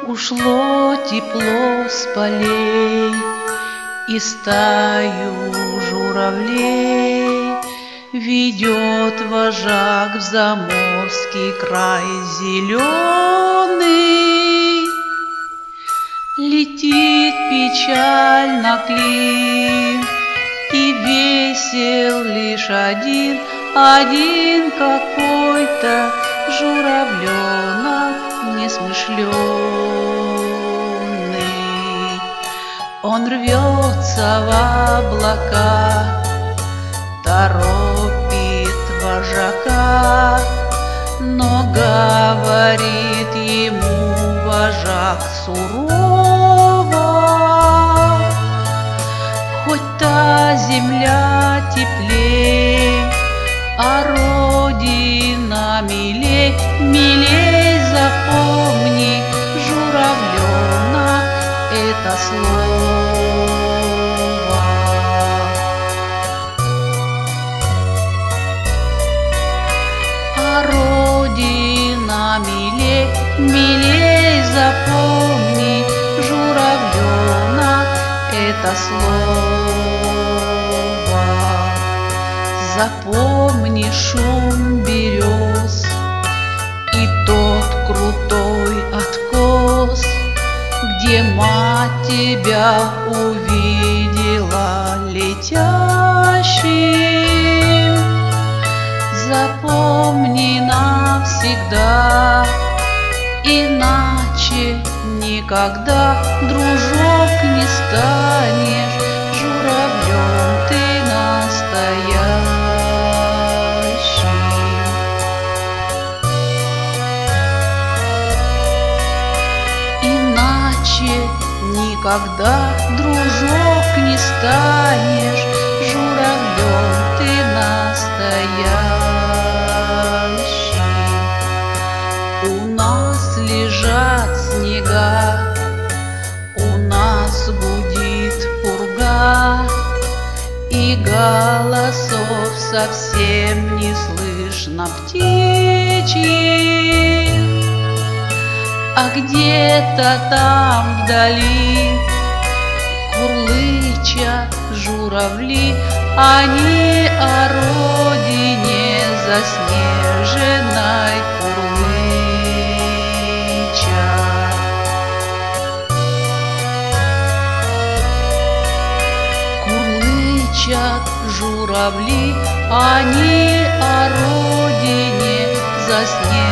Ушло тепло с полей, и стаю журавлей ведет вожак в заморский край зеленый. Летит печально клин, и весел лишь один какой-то журавленок несмышленый. Он рвется в облака, торопит вожака, но говорит ему вожак сурово: хоть та земля теплей, а родина милей, милей, запомни, журавленок, это слово. А родина милей, милей, запомни, журавленок, это слово. Запомни шум берез и тот крутой откос, где мать тебя увидела летящим. Запомни навсегда, иначе никогда, дружок, не станешь журавлем ты настоящим. Иначе никогда, дружок, не станешь журавлем ты настоящим. У нас лежат снега, у нас гудит пурга, и голосов совсем не слышно птичьих. А где-то там вдали курлычат журавли, они о родине заснеженной курлычат. Курлычат журавли, они о родине заснеженной